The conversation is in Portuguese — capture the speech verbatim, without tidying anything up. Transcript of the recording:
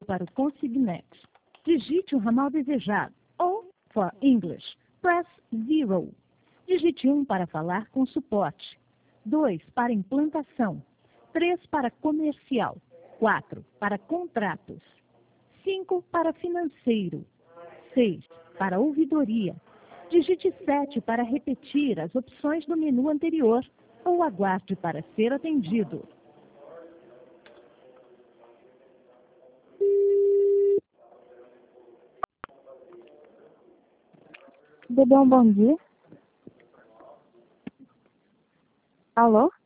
para o consignat. Digite o ramal desejado. Ou, for English, press zero. Digite um para falar com suporte. dois para implantação. três para comercial. quatro para contratos. cinco para financeiro. seis para ouvidoria. Digite sete para repetir as opções do menu anterior ou aguarde para ser atendido. Tudo bom, bom dia. Alô?